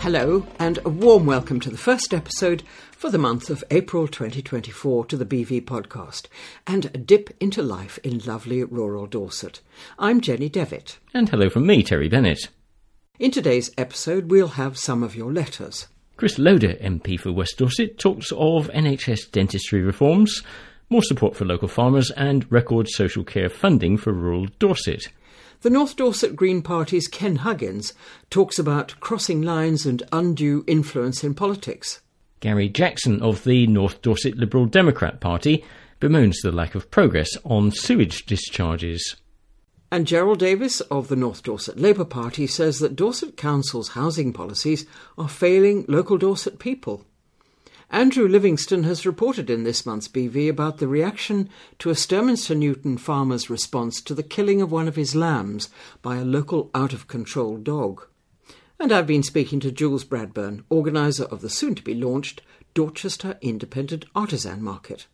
Hello and a warm welcome to the first episode for the month of April 2024 to the BV podcast and a dip into life in lovely rural Dorset. I'm Jenny Devitt. And hello from me, Terry Bennett. In today's episode we'll have some of your letters. Chris Loder, MP for West Dorset, talks of NHS dentistry reforms, more support for local farmers and record social care funding for rural Dorset. The North Dorset Green Party's Ken Huggins talks about crossing lines and undue influence in politics. Gary Jackson of the North Dorset Liberal Democrat Party bemoans the lack of progress on sewage discharges. And Gerald Davis of the North Dorset Labour Party says that Dorset Council's housing policies are failing local Dorset people. Andrew Livingston has reported in this month's BV about the reaction to a Sturminster Newton farmer's response to the killing of one of his lambs by a local out-of-control dog. And I've been speaking to Jules Bradburn, organiser of the soon-to-be-launched Dorchester Independent Artisan Market.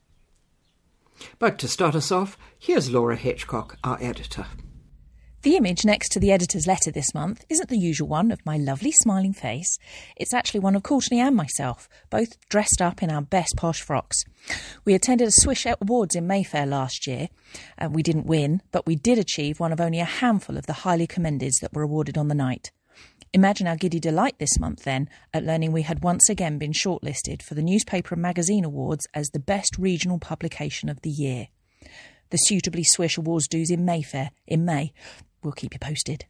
But to start us off, here's Laura Hitchcock, our editor. The image next to the editor's letter this month isn't the usual one of my lovely smiling face. It's actually one of Courtney and myself, both dressed up in our best posh frocks. We attended a Swish Awards in Mayfair last year. We didn't win, but we did achieve one of only a handful of the highly commendeds that were awarded on the night. Imagine our giddy delight this month, then, at learning we had once again been shortlisted for the Newspaper and Magazine Awards as the best regional publication of the year. The suitably Swish Awards dues in Mayfair in May. We'll keep you posted.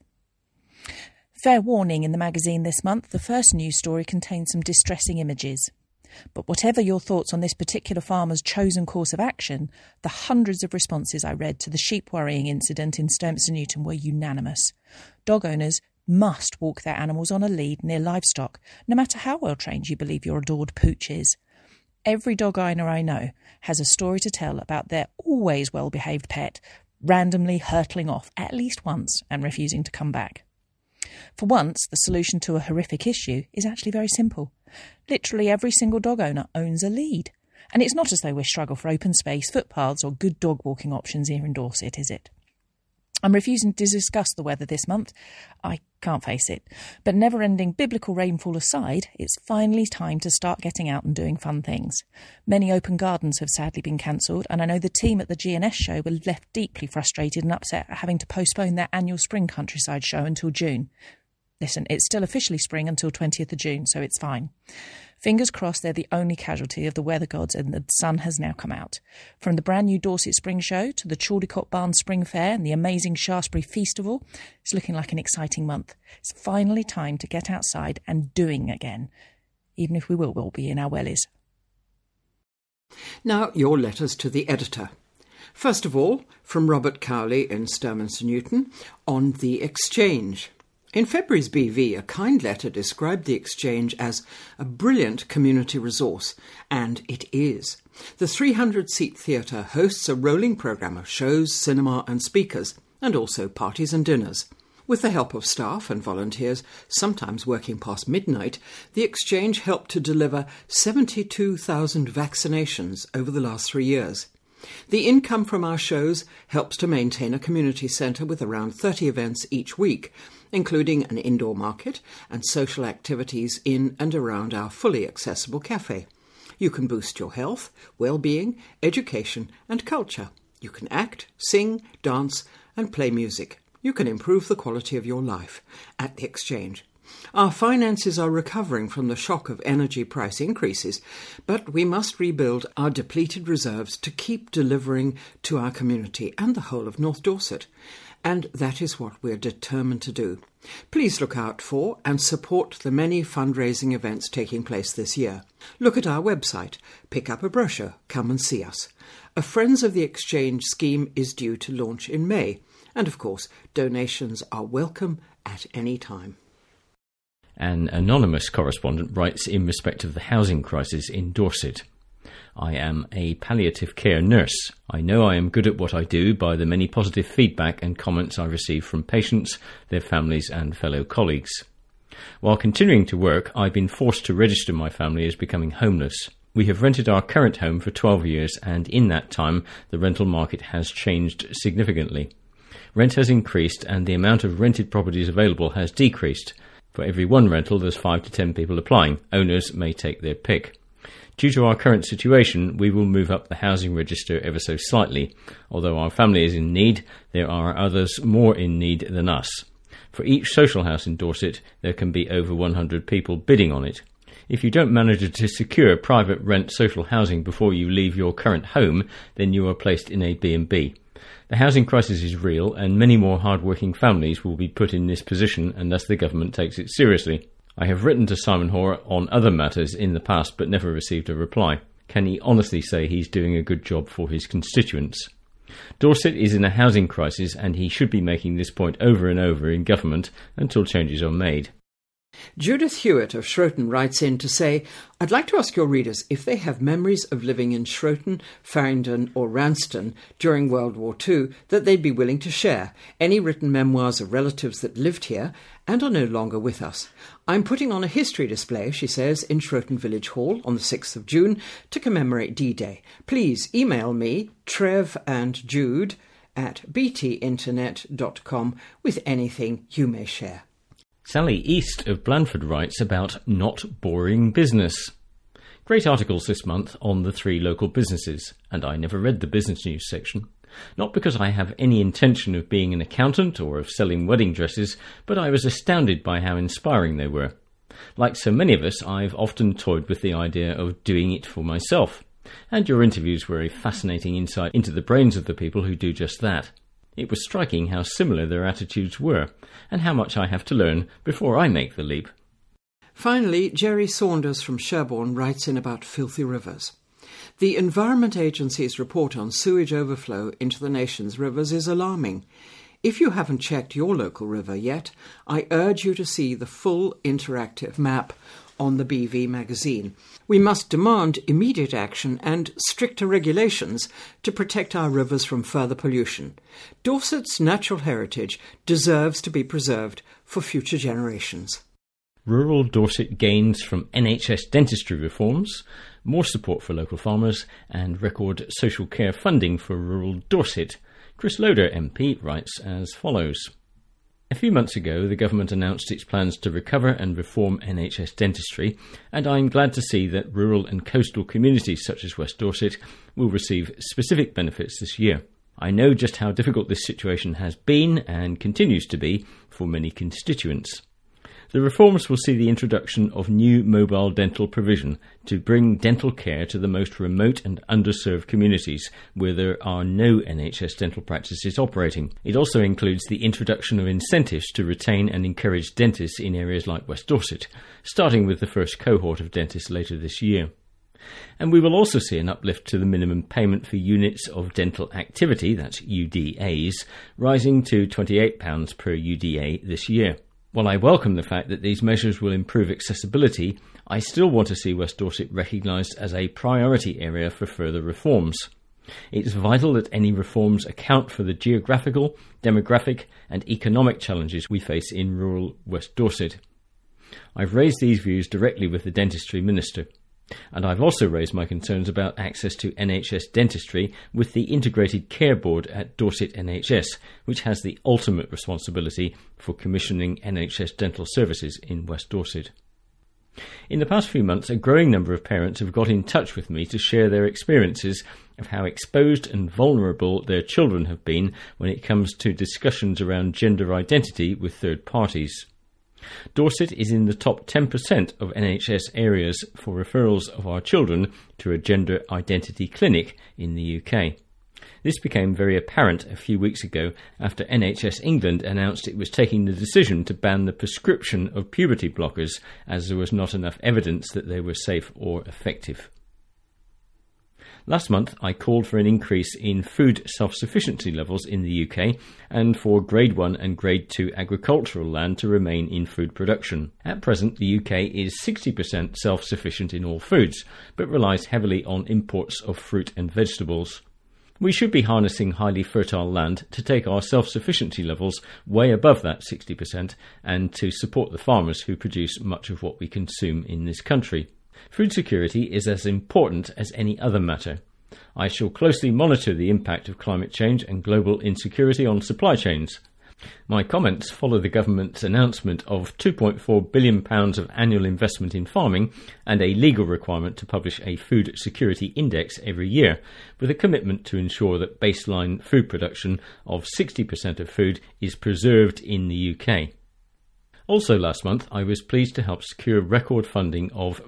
Fair warning in the magazine this month, the first news story contains some distressing images. But whatever your thoughts on this particular farmer's chosen course of action, the hundreds of responses I read to the sheep worrying incident in Sturminster Newton were unanimous. Dog owners must walk their animals on a lead near livestock, no matter how well trained you believe your adored pooch is. Every dog owner I know has a story to tell about their always well-behaved pet randomly hurtling off at least once and refusing to come back. For once, the solution to a horrific issue is actually very simple. Literally every single dog owner owns a lead. And it's not as though we struggle for open space, footpaths or good dog walking options here in Dorset, is it? I'm refusing to discuss the weather this month. I can't face it. But never-ending biblical rainfall aside, it's finally time to start getting out and doing fun things. Many open gardens have sadly been cancelled, and I know the team at the GNS show were left deeply frustrated and upset at having to postpone their annual spring countryside show until June. Listen, it's still officially spring until 20th of June, so it's fine. Fingers crossed they're the only casualty of the weather gods and the sun has now come out. From the brand new Dorset Spring Show to the Chaldicott Barn Spring Fair and the amazing Shaftesbury Feastival, it's looking like an exciting month. It's finally time to get outside and doing again, even if we will all be in our wellies. Now, your letters to the editor. First of all, from Robert Cowley in Sturminster Newton on The Exchange. In February's BV, a kind letter described the Exchange as a brilliant community resource, and it is. The 300-seat theatre hosts a rolling programme of shows, cinema and speakers, and also parties and dinners. With the help of staff and volunteers, sometimes working past midnight, the Exchange helped to deliver 72,000 vaccinations over the last 3 years. The income from our shows helps to maintain a community centre with around 30 events each week, including an indoor market and social activities in and around our fully accessible cafe. You can boost your health, well-being, education and culture. You can act, sing, dance and play music. You can improve the quality of your life at the Exchange. Our finances are recovering from the shock of energy price increases, but we must rebuild our depleted reserves to keep delivering to our community and the whole of North Dorset. And that is what we're determined to do. Please look out for and support the many fundraising events taking place this year. Look at our website, pick up a brochure, come and see us. A Friends of the Exchange scheme is due to launch in May, and of course, donations are welcome at any time. An anonymous correspondent writes in respect of the housing crisis in Dorset. I am a palliative care nurse. I know I am good at what I do by the many positive feedback and comments I receive from patients, their families and fellow colleagues. While continuing to work, I've been forced to register my family as becoming homeless. We have rented our current home for 12 years and in that time the rental market has changed significantly. Rent has increased and the amount of rented properties available has decreased. For every one rental, there's 5 to 10 people applying. Owners may take their pick. Due to our current situation, we will move up the housing register ever so slightly. Although our family is in need, there are others more in need than us. For each social house in Dorset, there can be over 100 people bidding on it. If you don't manage to secure private rent social housing before you leave your current home, then you are placed in a B&B. The housing crisis is real, and many more hard-working families will be put in this position unless the government takes it seriously. I have written to Simon Hoare on other matters in the past but never received a reply. Can he honestly say he's doing a good job for his constituents? Dorset is in a housing crisis, and he should be making this point over and over in government until changes are made. Judith Hewitt of Shroton writes in to say, I'd like to ask your readers if they have memories of living in Shroton, Farringdon or Ranston during World War II that they'd be willing to share, any written memoirs of relatives that lived here and are no longer with us. I'm putting on a history display, she says, in Shroton Village Hall on the 6th of June to commemorate D-Day. Please email me, trevandjude@btinternet.com with anything you may share. Sally East of Blandford writes about not boring business. Great articles this month on the 3 local businesses, and I never read the business news section. Not because I have any intention of being an accountant or of selling wedding dresses, but I was astounded by how inspiring they were. Like so many of us, I've often toyed with the idea of doing it for myself, and your interviews were a fascinating insight into the brains of the people who do just that. It was striking how similar their attitudes were, and how much I have to learn before I make the leap. Finally, Jerry Saunders from Sherborne writes in about filthy rivers. The Environment Agency's report on sewage overflow into the nation's rivers is alarming. If you haven't checked your local river yet, I urge you to see the full interactive map on the BV magazine. We must demand immediate action and stricter regulations to protect our rivers from further pollution. Dorset's natural heritage deserves to be preserved for future generations. Rural Dorset gains from NHS dentistry reforms, more support for local farmers, and record social care funding for rural Dorset. Chris Loder MP writes as follows. A few months ago, the government announced its plans to recover and reform NHS dentistry, and I'm glad to see that rural and coastal communities such as West Dorset will receive specific benefits this year. I know just how difficult this situation has been and continues to be for many constituents. The reforms will see the introduction of new mobile dental provision to bring dental care to the most remote and underserved communities where there are no NHS dental practices operating. It also includes the introduction of incentives to retain and encourage dentists in areas like West Dorset, starting with the first cohort of dentists later this year. And we will also see an uplift to the minimum payment for units of dental activity, that's UDAs, rising to £28 per UDA this year. While I welcome the fact that these measures will improve accessibility, I still want to see West Dorset recognised as a priority area for further reforms. It's vital that any reforms account for the geographical, demographic and economic challenges we face in rural West Dorset. I've raised these views directly with the Dentistry Minister, and I've also raised my concerns about access to NHS dentistry with the Integrated Care Board at Dorset NHS, which has the ultimate responsibility for commissioning NHS dental services in West Dorset. In the past few months, a growing number of parents have got in touch with me to share their experiences of how exposed and vulnerable their children have been when it comes to discussions around gender identity with third parties. Dorset is in the top 10% of NHS areas for referrals of our children to a gender identity clinic in the UK. This became very apparent a few weeks ago after NHS England announced it was taking the decision to ban the prescription of puberty blockers as there was not enough evidence that they were safe or effective. Last month, I called for an increase in food self-sufficiency levels in the UK and for Grade 1 and Grade 2 agricultural land to remain in food production. At present, the UK is 60% self-sufficient in all foods, but relies heavily on imports of fruit and vegetables. We should be harnessing highly fertile land to take our self-sufficiency levels way above that 60% and to support the farmers who produce much of what we consume in this country. Food security is as important as any other matter. I shall closely monitor the impact of climate change and global insecurity on supply chains. My comments follow the government's announcement of £2.4 billion of annual investment in farming and a legal requirement to publish a food security index every year, with a commitment to ensure that baseline food production of 60% of food is preserved in the UK. Also last month, I was pleased to help secure record funding of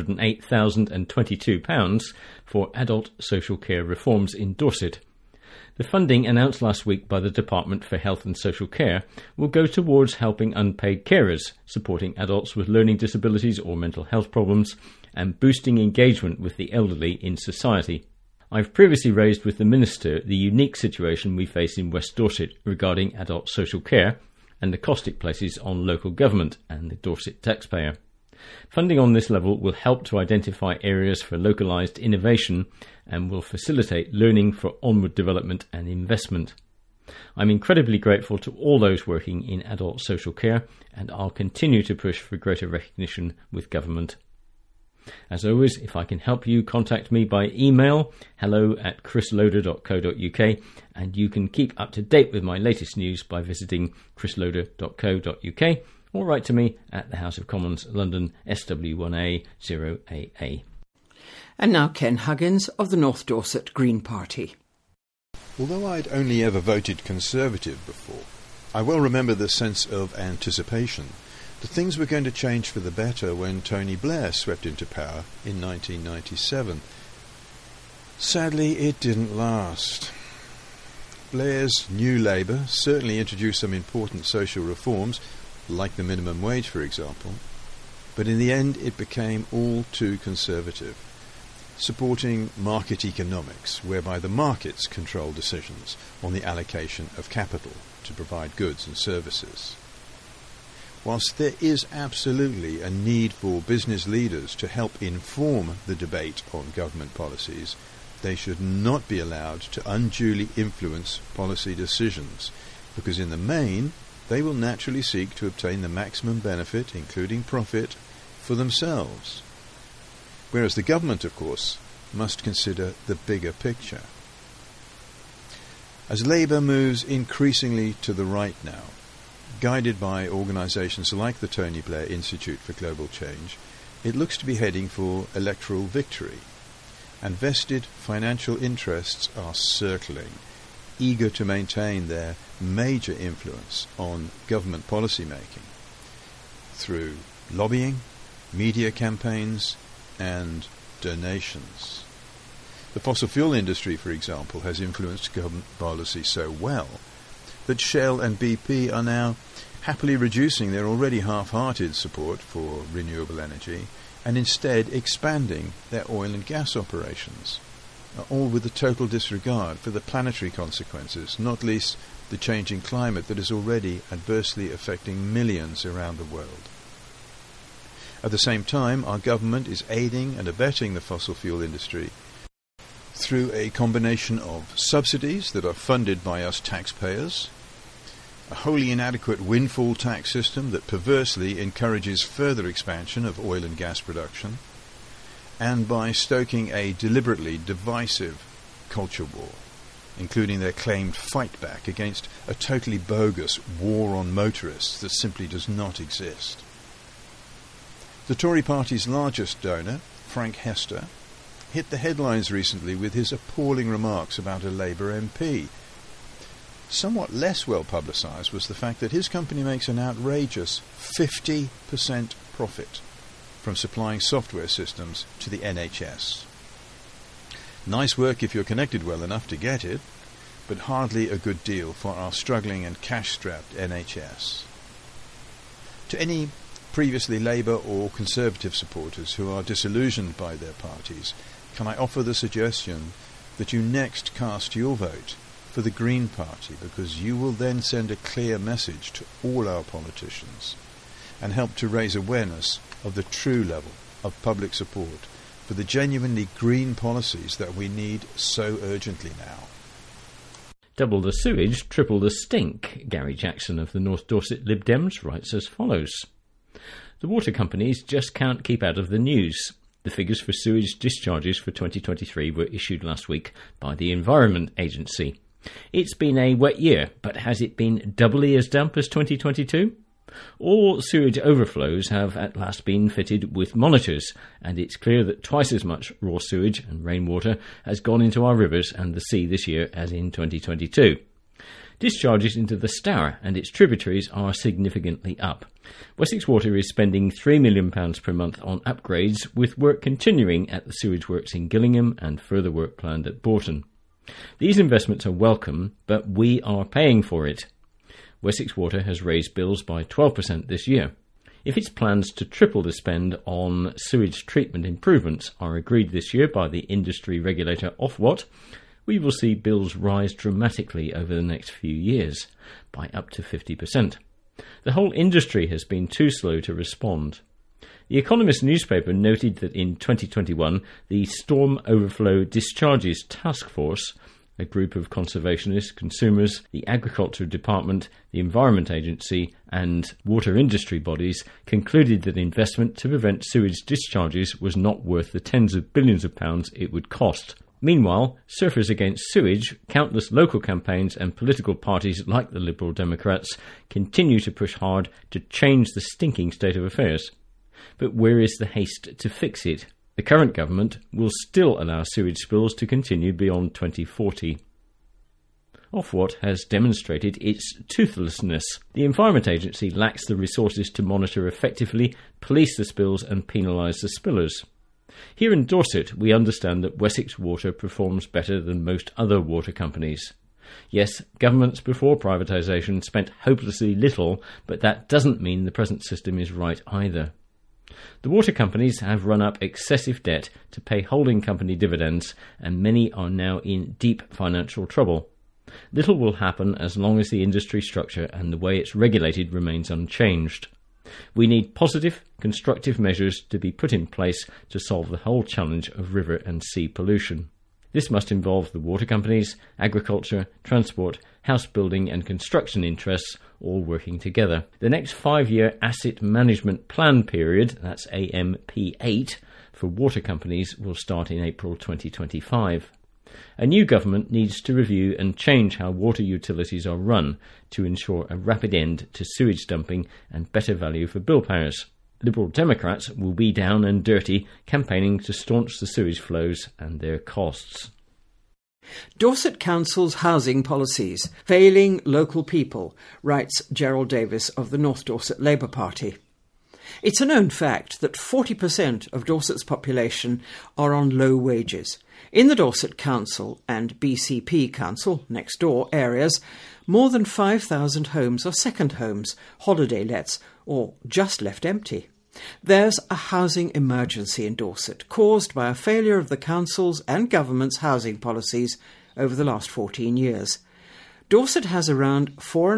£408,022 for adult social care reforms in Dorset. The funding announced last week by the Department for Health and Social Care will go towards helping unpaid carers, supporting adults with learning disabilities or mental health problems, and boosting engagement with the elderly in society. I've previously raised with the Minister the unique situation we face in West Dorset regarding adult social care and the cost it places on local government and the Dorset taxpayer. Funding on this level will help to identify areas for localised innovation and will facilitate learning for onward development and investment. I'm incredibly grateful to all those working in adult social care, and I'll continue to push for greater recognition with government. As always, if I can help you, contact me by email, hello@chrisloader.co.uk, and you can keep up to date with my latest news by visiting chrisloader.co.uk, or write to me at the House of Commons, London, SW1A 0AA. And now Ken Huggins of the North Dorset Green Party. Although I'd only ever voted Conservative before, I well remember the sense of anticipation that things were going to change for the better when Tony Blair swept into power in 1997. Sadly, it didn't last. Blair's New Labour certainly introduced some important social reforms, like the minimum wage, for example, but in the end it became all too conservative, supporting market economics, whereby the markets control decisions on the allocation of capital to provide goods and services. Whilst there is absolutely a need for business leaders to help inform the debate on government policies, they should not be allowed to unduly influence policy decisions, because in the main they will naturally seek to obtain the maximum benefit, including profit, for themselves. Whereas the government, of course, must consider the bigger picture. As Labour moves increasingly to the right now, guided by organisations like the Tony Blair Institute for Global Change, it looks to be heading for electoral victory, and vested financial interests are circling, eager to maintain their major influence on government policy making through lobbying, media campaigns and donations. The fossil fuel industry, for example, has influenced government policy so well that Shell and BP are now happily reducing their already half-hearted support for renewable energy and instead expanding their oil and gas operations, all with a total disregard for the planetary consequences, not least the changing climate that is already adversely affecting millions around the world. At the same time, our government is aiding and abetting the fossil fuel industry through a combination of subsidies that are funded by us taxpayers, a wholly inadequate windfall tax system that perversely encourages further expansion of oil and gas production, and by stoking a deliberately divisive culture war, including their claimed fight back against a totally bogus war on motorists that simply does not exist. The Tory party's largest donor, Frank Hester, hit the headlines recently with his appalling remarks about a Labour MP. Somewhat less well publicised was the fact that his company makes an outrageous 50% profit from supplying software systems to the NHS. Nice work if you're connected well enough to get it, but hardly a good deal for our struggling and cash-strapped NHS. To any previously Labour or Conservative supporters who are disillusioned by their parties, can I offer the suggestion that you next cast your vote for the Green Party, because you will then send a clear message to all our politicians and help to raise awareness of the true level of public support for the genuinely green policies that we need so urgently now. Double the sewage, triple the stink, Gary Jackson of the North Dorset Lib Dems writes as follows. The water companies just can't keep out of the news. The figures for sewage discharges for 2023 were issued last week by the Environment Agency. It's been a wet year, but has it been doubly as damp as 2022? All sewage overflows have at last been fitted with monitors, and it's clear that twice as much raw sewage and rainwater has gone into our rivers and the sea this year as in 2022. Discharges into the Stour and its tributaries are significantly up. Wessex Water is spending £3 million per month on upgrades, with work continuing at the sewage works in Gillingham and further work planned at Bourton. These investments are welcome, but we are paying for it. Wessex Water has raised bills by 12% this year. If its plans to triple the spend on sewage treatment improvements are agreed this year by the industry regulator Ofwat, we will see bills rise dramatically over the next few years, by up to 50%. The whole industry has been too slow to respond. The Economist newspaper noted that in 2021, the Storm Overflow Discharges Task Force, a group of conservationists, consumers, the Agriculture Department, the Environment Agency and water industry bodies, concluded that investment to prevent sewage discharges was not worth the tens of billions of pounds it would cost. Meanwhile, Surfers Against Sewage, countless local campaigns and political parties like the Liberal Democrats continue to push hard to change the stinking state of affairs. But where is the haste to fix it? The current government will still allow sewage spills to continue beyond 2040. Ofwat has demonstrated its toothlessness. The Environment Agency lacks the resources to monitor effectively, police the spills and penalise the spillers. Here in Dorset, we understand that Wessex Water performs better than most other water companies. Yes, governments before privatisation spent hopelessly little, but that doesn't mean the present system is right either. The water companies have run up excessive debt to pay holding company dividends, and many are now in deep financial trouble. Little will happen as long as the industry structure and the way it's regulated remains unchanged. We need positive, constructive measures to be put in place to solve the whole challenge of river and sea pollution. This must involve the water companies, agriculture, transport, house building and construction interests all working together. The next 5-year Asset Management Plan period, that's AMP8, for water companies will start in April 2025. A new government needs to review and change how water utilities are run to ensure a rapid end to sewage dumping and better value for bill payers. Liberal Democrats will be down and dirty campaigning to staunch the sewage flows and their costs. Dorset Council's housing policies failing local people, writes Gerald Davis of the North Dorset Labour Party. It's a known fact that 40% of Dorset's population are on low wages. In the Dorset Council and BCP Council, next door areas, more than 5,000 homes are second homes, holiday lets, or just left empty. There's a housing emergency in Dorset, caused by a failure of the council's and government's housing policies over the last 14 years. Dorset has around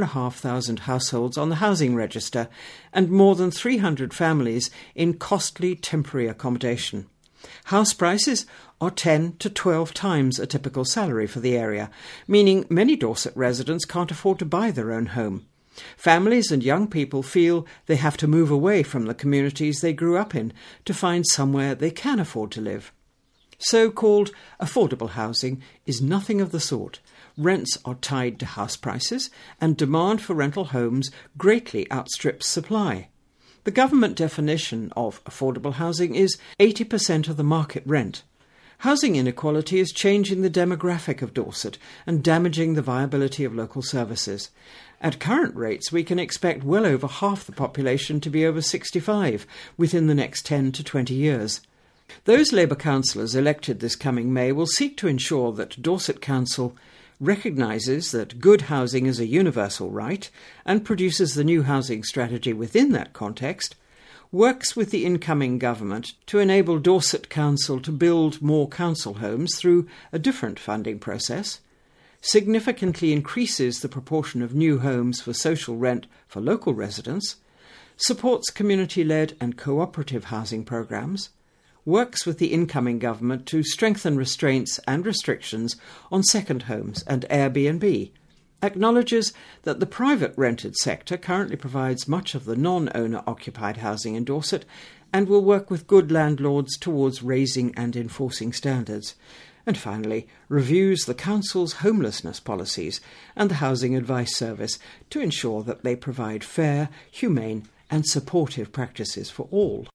4,500 households on the housing register and more than 300 families in costly temporary accommodation. House prices are 10 to 12 times a typical salary for the area, meaning many Dorset residents can't afford to buy their own home. Families and young people feel they have to move away from the communities they grew up in to find somewhere they can afford to live. So-called affordable housing is nothing of the sort. Rents are tied to house prices, and demand for rental homes greatly outstrips supply. The government definition of affordable housing is 80% of the market rent. Housing inequality is changing the demographic of Dorset and damaging the viability of local services. At current rates, we can expect well over half the population to be over 65 within the next 10 to 20 years. Those Labour councillors elected this coming May will seek to ensure that Dorset Council recognises that good housing is a universal right and produces the new housing strategy within that context, works with the incoming government to enable Dorset Council to build more council homes through a different funding process, significantly increases the proportion of new homes for social rent for local residents, supports community-led and cooperative housing programmes, works with the incoming government to strengthen restraints and restrictions on second homes and Airbnb, acknowledges that the private rented sector currently provides much of the non-owner occupied housing in Dorset and will work with good landlords towards raising and enforcing standards, And finally, reviews the council's homelessness policies and the Housing Advice Service to ensure that they provide fair, humane and supportive practices for all.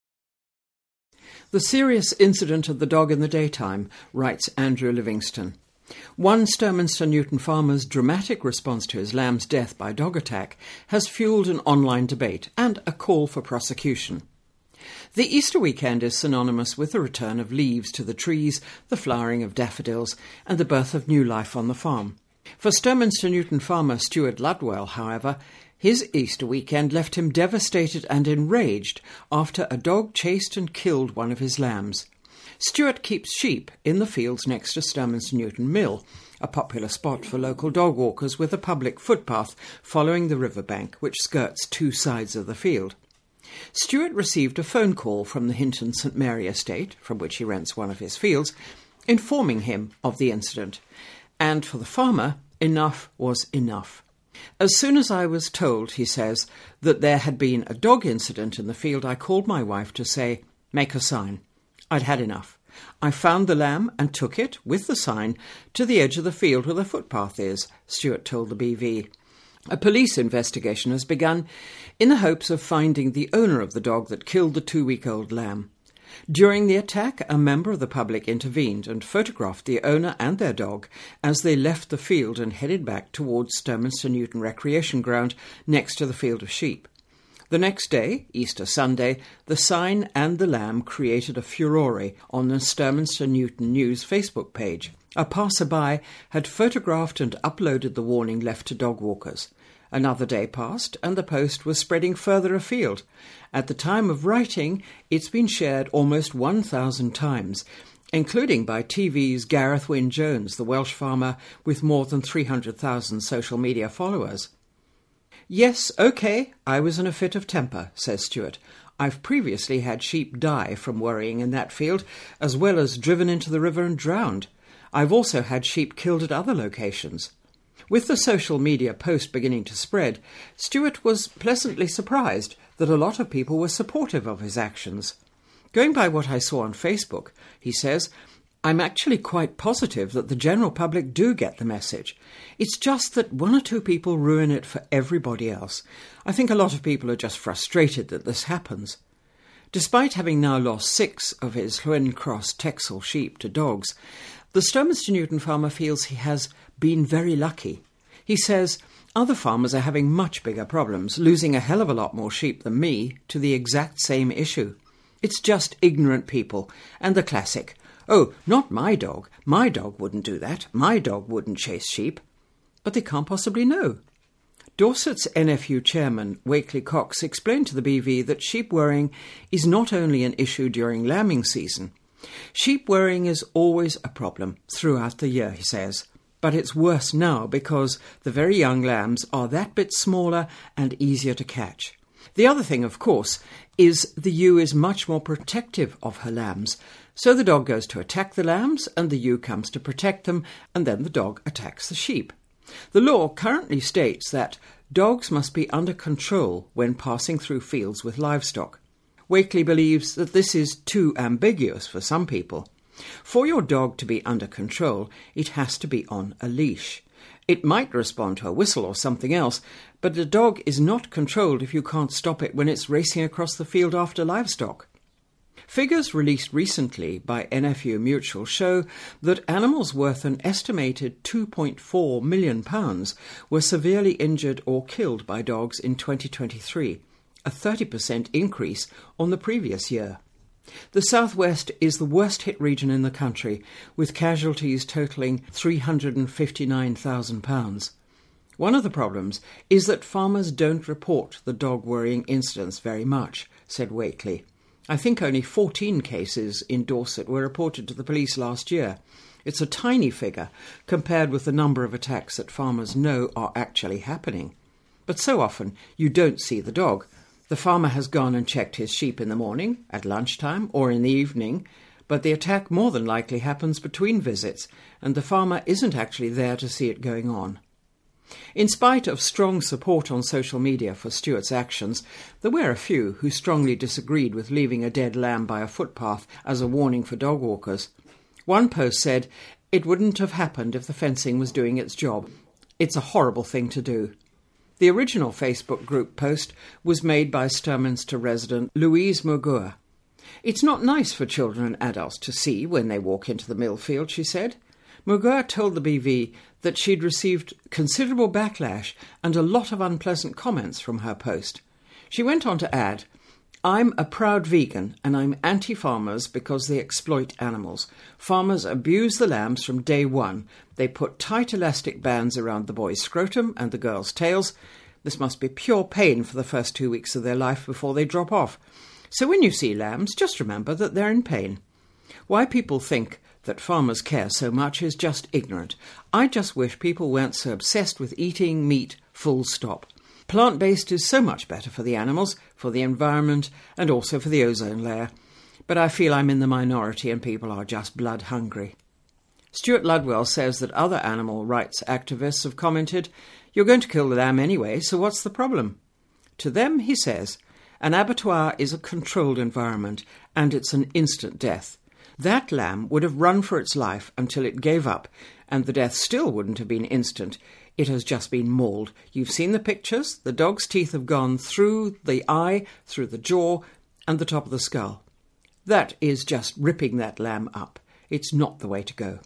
The serious incident of the dog in the daytime, writes Andrew Livingston. One Sturminster Newton farmer's dramatic response to his lamb's death by dog attack has fuelled an online debate and a call for prosecution. The Easter weekend is synonymous with the return of leaves to the trees, the flowering of daffodils, and the birth of new life on the farm. For Sturminster Newton farmer Stuart Ludwell, however, his Easter weekend left him devastated and enraged after a dog chased and killed one of his lambs. Stuart keeps sheep in the fields next to Sturminster Newton Mill, a popular spot for local dog walkers with a public footpath following the riverbank which skirts two sides of the field. Stuart received a phone call from the Hinton St Mary estate, from which he rents one of his fields, informing him of the incident. And for the farmer, enough was enough. As soon as I was told, he says, that there had been a dog incident in the field, I called my wife to say, "Make a sign." I'd had enough. I found the lamb and took it, with the sign, to the edge of the field where the footpath is, Stuart told the BV. A police investigation has begun in the hopes of finding the owner of the dog that killed the 2-week-old lamb. During the attack, a member of the public intervened and photographed the owner and their dog as they left the field and headed back towards Sturminster Newton Recreation Ground next to the field of sheep. The next day, Easter Sunday, the sign and the lamb created a furore on the Sturminster Newton News Facebook page. A passerby had photographed and uploaded the warning left to dog walkers. Another day passed, and the post was spreading further afield. At the time of writing, it's been shared almost 1,000 times, including by TV's Gareth Wyn-Jones, the Welsh farmer with more than 300,000 social media followers. "Yes, OK, I was in a fit of temper," says Stuart. "I've previously had sheep die from worrying in that field, as well as driven into the river and drowned. I've also had sheep killed at other locations." With the social media post beginning to spread, Stuart was pleasantly surprised that a lot of people were supportive of his actions. Going by what I saw on Facebook, he says, "I'm actually quite positive that the general public do get the message. It's just that one or two people ruin it for everybody else. I think a lot of people are just frustrated that this happens." Despite having now lost 6 of his Llwyn Cross Texel sheep to dogs, the Sturminster Newton farmer feels he has been very lucky. He says, "Other farmers are having much bigger problems, losing a hell of a lot more sheep than me to the exact same issue. It's just ignorant people, and the classic, 'Oh, not my dog. My dog wouldn't do that. My dog wouldn't chase sheep.' But they can't possibly know." Dorset's NFU chairman, Wakely Cox, explained to the BV that sheep worrying is not only an issue during lambing season. Sheep worrying is always a problem throughout the year, he says, but it's worse now because the very young lambs are that bit smaller and easier to catch. The other thing, of course, is the ewe is much more protective of her lambs, so the dog goes to attack the lambs and the ewe comes to protect them, and then the dog attacks the sheep. The law currently states that dogs must be under control when passing through fields with livestock. Wakely believes that this is too ambiguous for some people. For your dog to be under control, it has to be on a leash. It might respond to a whistle or something else, but the dog is not controlled if you can't stop it when it's racing across the field after livestock. Figures released recently by NFU Mutual show that animals worth an estimated £2.4 million were severely injured or killed by dogs in 2023, a 30% increase on the previous year. The southwest is the worst hit region in the country, with casualties totalling £359,000. One of the problems is that farmers don't report the dog worrying incidents very much, said Wakely. I think only 14 cases in Dorset were reported to the police last year. It's a tiny figure compared with the number of attacks that farmers know are actually happening. But so often you don't see the dog. The farmer has gone and checked his sheep in the morning, at lunchtime, or in the evening, but the attack more than likely happens between visits, and the farmer isn't actually there to see it going on. In spite of strong support on social media for Stuart's actions, there were a few who strongly disagreed with leaving a dead lamb by a footpath as a warning for dog walkers. One post said, It wouldn't have happened if the fencing was doing its job. It's a horrible thing to do. The original Facebook group post was made by Sturminster resident Louise Murgua. It's not nice for children and adults to see when they walk into the millfield, she said. Murgua told the BV that she'd received considerable backlash and a lot of unpleasant comments from her post. She went on to add, "I'm a proud vegan and I'm anti-farmers because they exploit animals. Farmers abuse the lambs from day one. They put tight elastic bands around the boys' scrotum and the girls' tails. This must be pure pain for the first 2 weeks of their life before they drop off. So when you see lambs, just remember that they're in pain." Why people think that farmers care so much is just ignorant. I just wish people weren't so obsessed with eating meat, full stop. Plant-based is so much better for the animals, for the environment, and also for the ozone layer. But I feel I'm in the minority and people are just blood hungry. Stuart Ludwell says that other animal rights activists have commented, "You're going to kill the lamb anyway, so what's the problem?" To them, he says, an abattoir is a controlled environment and it's an instant death. That lamb would have run for its life until it gave up, and the death still wouldn't have been instant. It has just been mauled. You've seen the pictures. The dog's teeth have gone through the eye, through the jaw, and the top of the skull. That is just ripping that lamb up. It's not the way to go.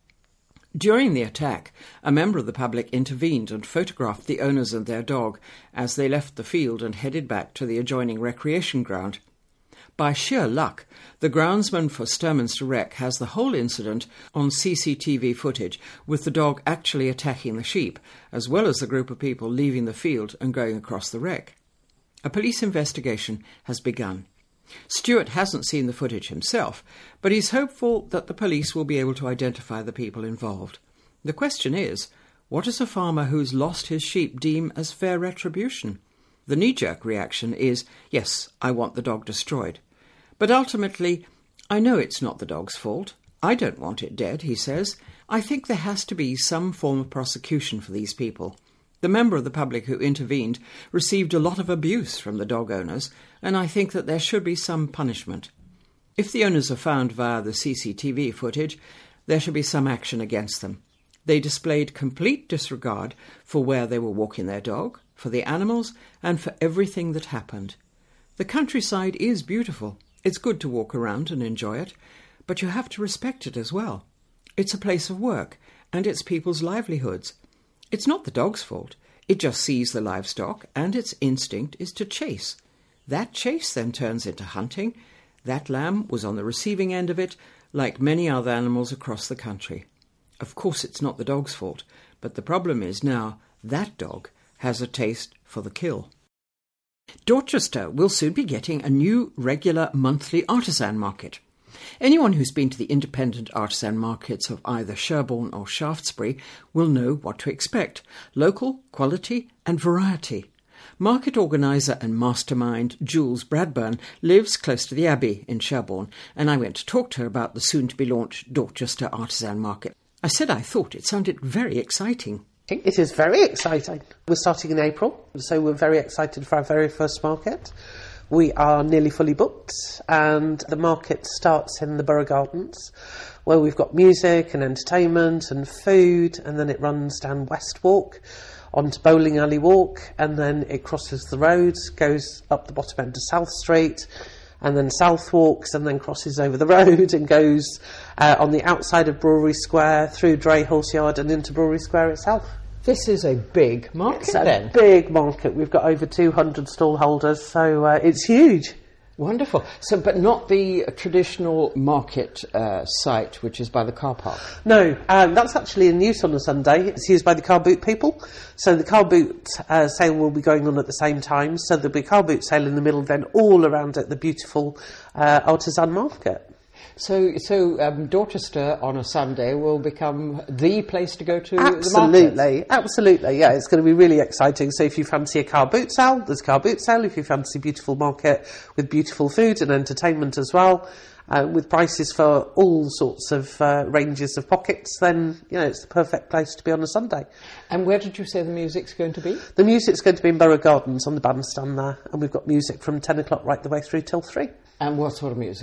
During the attack, a member of the public intervened and photographed the owners and their dog as they left the field and headed back to the adjoining recreation ground. By sheer luck, the groundsman for Sturminster Rec has the whole incident on CCTV footage, with the dog actually attacking the sheep, as well as the group of people leaving the field and going across the rec. A police investigation has begun. Stuart hasn't seen the footage himself, but he's hopeful that the police will be able to identify the people involved. The question is, what does a farmer who's lost his sheep deem as fair retribution? The knee-jerk reaction is, yes, I want the dog destroyed. But ultimately, I know it's not the dog's fault. I don't want it dead, he says. I think there has to be some form of prosecution for these people. The member of the public who intervened received a lot of abuse from the dog owners, and I think that there should be some punishment. If the owners are found via the CCTV footage, there should be some action against them. They displayed complete disregard for where they were walking their dog, for the animals, and for everything that happened. The countryside is beautiful. It's good to walk around and enjoy it, but you have to respect it as well. It's a place of work, and it's people's livelihoods. It's not the dog's fault. It just sees the livestock, and its instinct is to chase. That chase then turns into hunting. That lamb was on the receiving end of it, like many other animals across the country. Of course it's not the dog's fault, but the problem is now that dog has a taste for the kill. Dorchester will soon be getting a new regular monthly artisan market. Anyone who's been to the independent artisan markets of either Sherborne or Shaftesbury will know what to expect: local, quality and variety. Market organiser and mastermind Jules Bradburn lives close to the Abbey in Sherborne, and I went to talk to her about the soon-to-be-launched Dorchester Artisan Market. I said I thought it sounded very exciting. It is very exciting. We're starting in April, so we're very excited for our very first market. We are nearly fully booked, and the market starts in the Borough Gardens, where we've got music and entertainment and food, and then it runs down West Walk onto Bowling Alley Walk, and then it crosses the roads, goes up the bottom end to South Street, and then South Walks, and then crosses over the road and goes on the outside of Brewery Square, through Dray Horse Yard and into Brewery Square itself. This is a big market then. It's a big market. We've got over 200 stall holders, so it's huge. Wonderful. So, but not the traditional market site, which is by the car park? No, that's actually in use on a Sunday. It's used by the car boot people. So the car boot sale will be going on at the same time. So there'll be a car boot sale in the middle, then all around it, the beautiful artisan market. So Dorchester on a Sunday will become the place to go to the market? Absolutely, yeah. It's going to be really exciting. So if you fancy a car boot sale, there's a car boot sale. If you fancy a beautiful market with beautiful food and entertainment as well, with prices for all sorts of ranges of pockets, then, you know, it's the perfect place to be on a Sunday. And where did you say the music's going to be? The music's going to be in Borough Gardens on the bandstand there, and we've got music from 10 o'clock right the way through till 3. And what sort of music?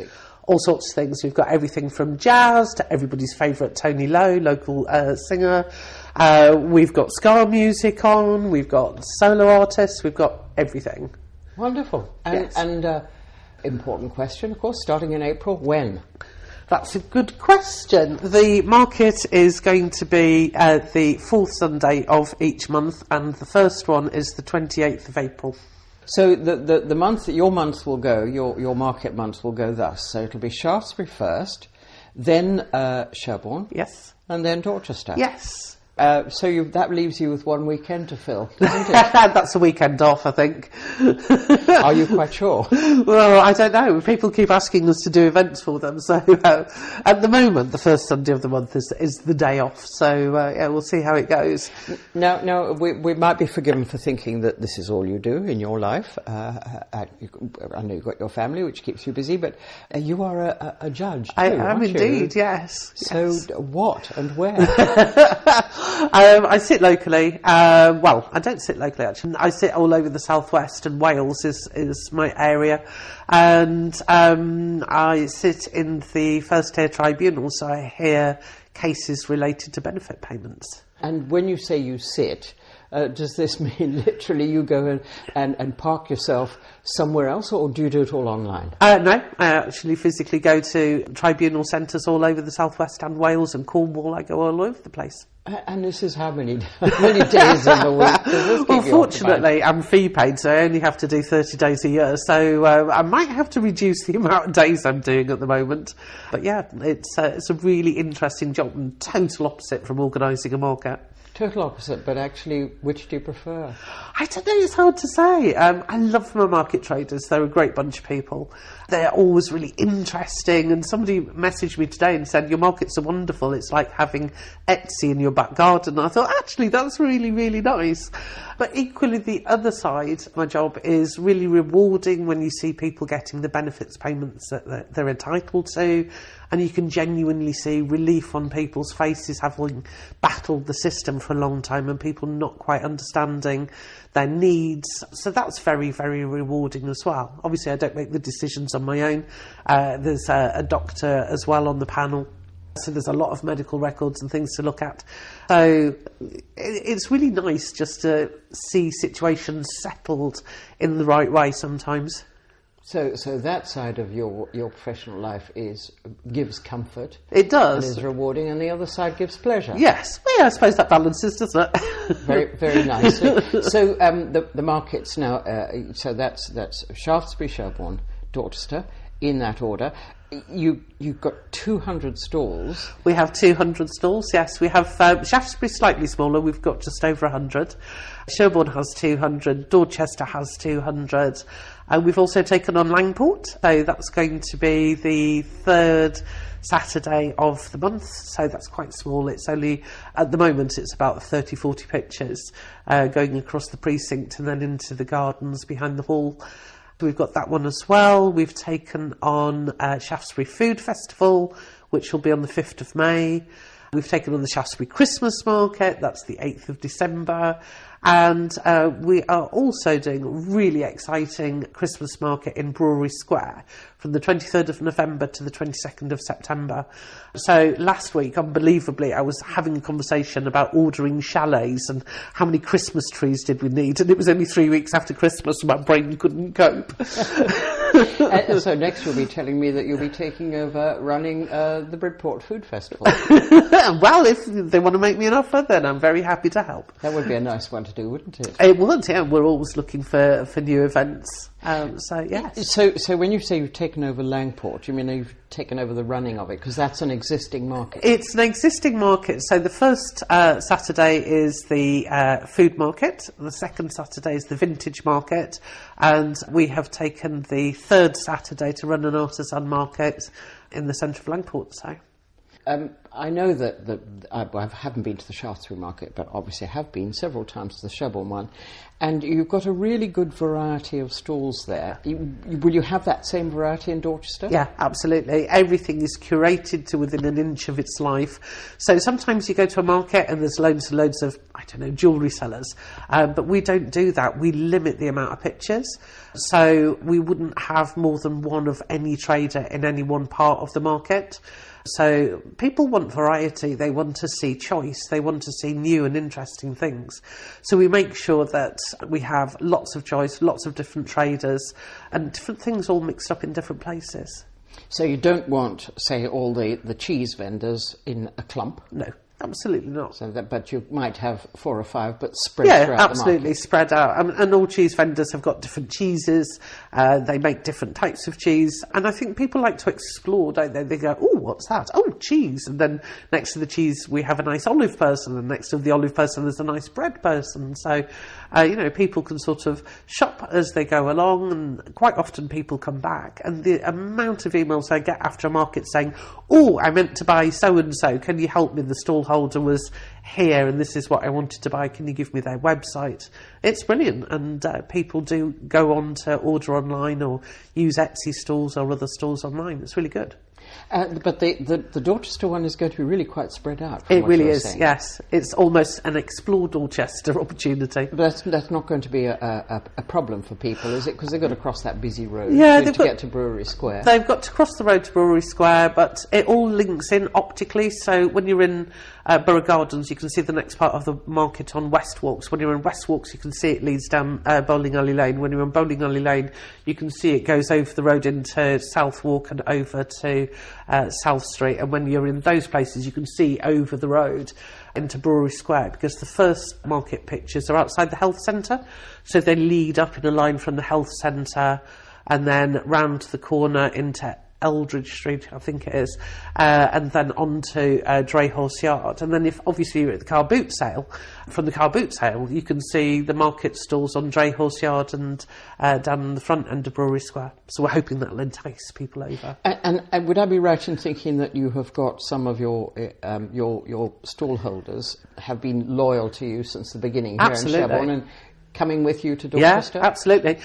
all sorts of things. We've got everything from jazz to everybody's favourite Tony Lowe, local singer. We've got ska music on, we've got solo artists, we've got everything. Wonderful. Yes. And important question, of course, starting in April, when? That's a good question. The market is going to be the fourth Sunday of each month, and the first one is the 28th of April. So the month that your months will go, your market months will go thus. So it'll be Shaftesbury first, then Sherborne, Yes. and then Dorchester. Yes. So that leaves you with one weekend to fill, doesn't it? That's a weekend off, I think. Are you quite sure? Well, I don't know. People keep asking us to do events for them. So at the moment, the first Sunday of the month is the day off. So we'll see how it goes. Now, we might be forgiven for thinking that this is all you do in your life. I know you've got your family, which keeps you busy, but you are a judge too, I am aren't indeed, you? yes. So what and where? I sit locally. Well, I don't sit locally, actually. I sit all over the southwest, and Wales is my area. And I sit in the first tier tribunal, so I hear cases related to benefit payments. And when you say you sit, does this mean literally you go and park yourself somewhere else, or do you do it all online? No, I actually physically go to tribunal centres all over the southwest and Wales and Cornwall. I go all over the place. And this is how many days in the week? Does this keep Well, you fortunately, I'm fee paid, so I only have to do 30 days a year. So I might have to reduce the amount of days I'm doing at the moment. But yeah, it's a really interesting job and total opposite from organising a market. Total opposite, but actually, which do you prefer? I don't know, it's hard to say. I love my market traders. They're a great bunch of people. They're always really interesting. And somebody messaged me today and said, your markets are wonderful. It's like having Etsy in your back garden. I thought, actually, that's really, really nice. But equally, the other side of my job is really rewarding when you see people getting the benefits payments that they're entitled to. And you can genuinely see relief on people's faces, having battled the system for a long time and people not quite understanding their needs. So that's very, very rewarding as well. Obviously, I don't make the decisions on my own. There's a doctor as well on the panel. So there's a lot of medical records and things to look at. So it's really nice just to see situations settled in the right way sometimes. So that side of your professional life gives comfort. It does. And is rewarding, and the other side gives pleasure. Yes. Well, yeah, I suppose that balances, doesn't it? Very, very nicely. So the markets now. So that's Shaftesbury, Sherborne, Dorchester, in that order. You've got 200 stalls. We have 200 stalls. Yes, we have Shaftesbury slightly smaller. We've got just over 100. Sherborne has 200. Dorchester has 200. And we've also taken on Langport, so that's going to be the third Saturday of the month, so that's quite small. It's only, at the moment, it's about 30, 40 pictures going across the precinct and then into the gardens behind the hall. We've got that one as well. We've taken on Shaftesbury Food Festival, which will be on the 5th of May. We've taken on the Shaftesbury Christmas Market, that's the 8th of December. And we are also doing a really exciting Christmas market in Brewery Square from the 23rd of November to the 22nd of September. So last week, unbelievably, I was having a conversation about ordering chalets and how many Christmas trees did we need, and it was only 3 weeks after Christmas and my brain couldn't cope. So next you'll be telling me that you'll be taking over running the Bridport Food Festival. Well, if they want to make me an offer, then I'm very happy to help. That would be a nice one to do, wouldn't it? It would, yeah. We're always looking for new events. So, yes. So when you say you've taken over Langport, you mean you've taken over the running of it? Because that's an existing market. It's an existing market. So the first Saturday is the food market. The second Saturday is the vintage market. And we have taken the third Saturday to run an artisan market in the centre of Langport. So. I know that I haven't been to the Shaftesbury Market, but obviously I have been several times to the Sherborne one, and you've got a really good variety of stalls there. Will you have that same variety in Dorchester? Yeah, absolutely. Everything is curated to within an inch of its life. So sometimes you go to a market and there's loads and loads of, jewellery sellers, but we don't do that. We limit the amount of pictures. So we wouldn't have more than one of any trader in any one part of the market. So people want variety, they want to see choice, they want to see new and interesting things. So we make sure that we have lots of choice, lots of different traders and different things all mixed up in different places. So you don't want, say, all the cheese vendors in a clump? No. Absolutely not. So but you might have 4 or 5, but spread throughout the market. Yeah, absolutely, spread out. And all cheese vendors have got different cheeses. They make different types of cheese. And I think people like to explore, don't they? They go, oh, what's that? Oh, cheese. And then next to the cheese, we have a nice olive person. And next to the olive person, there's a nice bread person. So, people can sort of shop as they go along. And quite often people come back. And the amount of emails I get after a market saying, oh, I meant to buy so-and-so. Can you help me? The stall holder was here and this is what I wanted to buy. Can you give me their website? It's brilliant, and people do go on to order online or use Etsy stalls or other stalls online. It's really good. But the Dorchester one is going to be really quite spread out. It really is, yes. It's almost an Explore Dorchester opportunity. But that's not going to be a problem for people, is it? Because they've got to cross that busy road to get to Brewery Square. They've got to cross the road to Brewery Square, but it all links in optically. So when you're in Borough Gardens, you can see the next part of the market on West Walks. When you're in West Walks, you can see it leads down Bowling Alley Lane. When you're in Bowling Alley Lane, you can see it goes over the road into South Walk and over to South Street. And when you're in those places, you can see over the road into Brewery Square, because the first market pictures are outside the health centre. So they lead up in a line from the health centre and then round the corner into Eldridge Street, I think it is, and then on to Drayhorse Yard. And then if obviously you're at the car boot sale, from the car boot sale you can see the market stalls on Drayhorse Yard and down the front end of Brewery Square. So we're hoping that'll entice people over. And would I be right in thinking that you have got some of your stall holders have been loyal to you since the beginning here in Sherborne and coming with you to Dorchester? Yeah, absolutely.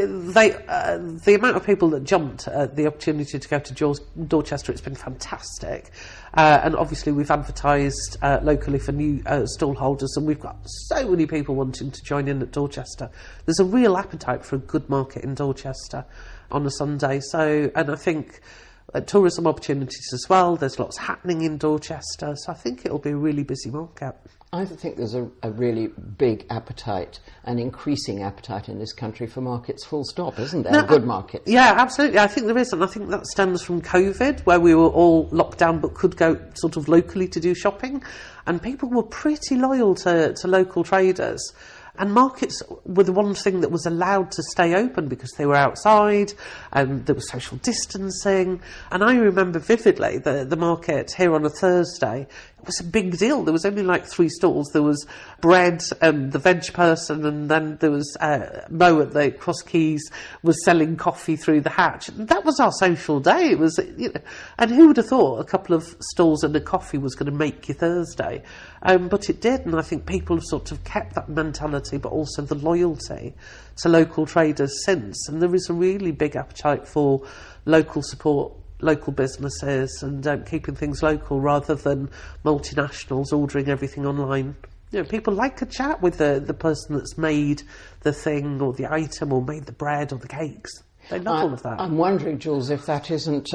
The amount of people that jumped at the opportunity to go to Dorchester, it's been fantastic. And obviously we've advertised locally for new stall holders, and we've got so many people wanting to join in at Dorchester. There's a real appetite for a good market in Dorchester on a Sunday. So, and I think tourism opportunities as well. There's lots happening in Dorchester, so I think it'll be a really busy market. I think there's a really big appetite, an increasing appetite in this country for markets full stop, isn't there? Good markets. Yeah, absolutely. I think there is, and I think that stems from COVID, where we were all locked down but could go sort of locally to do shopping, and people were pretty loyal to local traders. And markets were the one thing that was allowed to stay open because they were outside and there was social distancing. And I remember vividly the market here on a Thursday. It was a big deal. There was only like 3 stalls. There was bread and the veg person, and then there was Mo at the Cross Keys was selling coffee through the hatch. And that was our social day. It was, and who would have thought a couple of stalls and a coffee was going to make your Thursday? But it did, and I think people have sort of kept that mentality, but also the loyalty to local traders since. And there is a really big appetite for local support, local businesses, and keeping things local rather than multinationals ordering everything online. People like a chat with the person that's made the thing or the item or made the bread or the cakes. They love all of that. I'm wondering, Jules, if that isn't,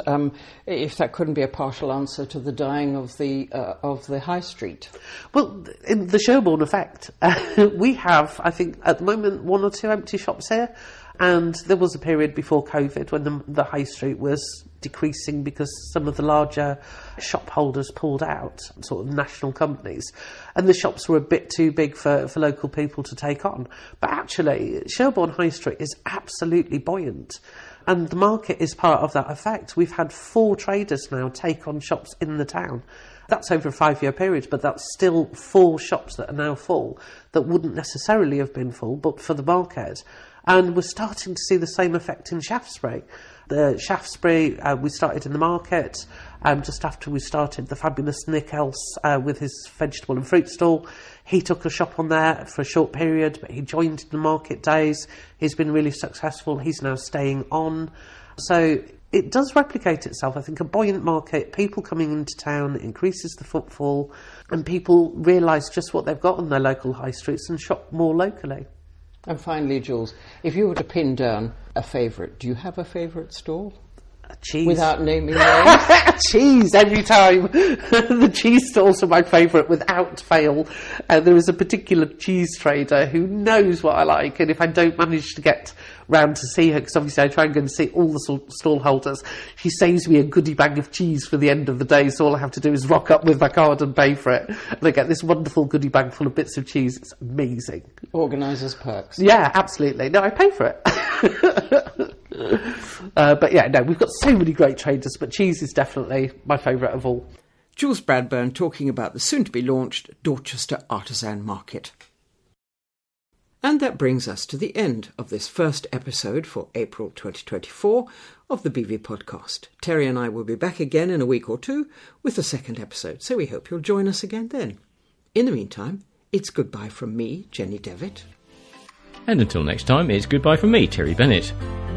if that couldn't be a partial answer to the dying of the high street. Well, in the Sherborne effect, we have, I think, at the moment 1 or 2 empty shops here. And there was a period before COVID when the high street was decreasing because some of the larger shop holders pulled out, sort of national companies, and the shops were a bit too big for local people to take on. But actually, Sherborne High Street is absolutely buoyant, and the market is part of that effect. We've had 4 traders now take on shops in the town. That's over a 5-year period, but that's still 4 shops that are now full that wouldn't necessarily have been full, but for the market. And we're starting to see the same effect in Shaftesbury. The Shaftesbury, we started in the market, just after we started, the fabulous Nick Else with his vegetable and fruit stall. He took a shop on there for a short period, but he joined in the market days. He's been really successful. He's now staying on. So it does replicate itself. I think a buoyant market, people coming into town, increases the footfall, and people realise just what they've got on their local high streets and shop more locally. And finally, Jules, if you were to pin down a favourite, do you have a favourite stall? Cheese. Without naming names? Cheese, every time. The cheese stalls are my favourite, without fail. There is a particular cheese trader who knows what I like, and if I don't manage to get round to see her, because obviously I try and go and see all the stall holders, she saves me a goodie bag of cheese for the end of the day, so all I have to do is rock up with my card and pay for it. And I get this wonderful goodie bag full of bits of cheese. It's amazing. Organisers' perks. Yeah, absolutely. No, I pay for it. But yeah, no, we've got so many great traders, but cheese is definitely my favourite of all. Jules Bradburn talking about the soon-to-be-launched Dorchester Artisan Market. And that brings us to the end of this first episode for April 2024 of the BV Podcast. Terry and I will be back again in a week or two with the second episode, so we hope you'll join us again then. In the meantime, it's goodbye from me, Jenny Devitt. And until next time, it's goodbye from me, Terry Bennett.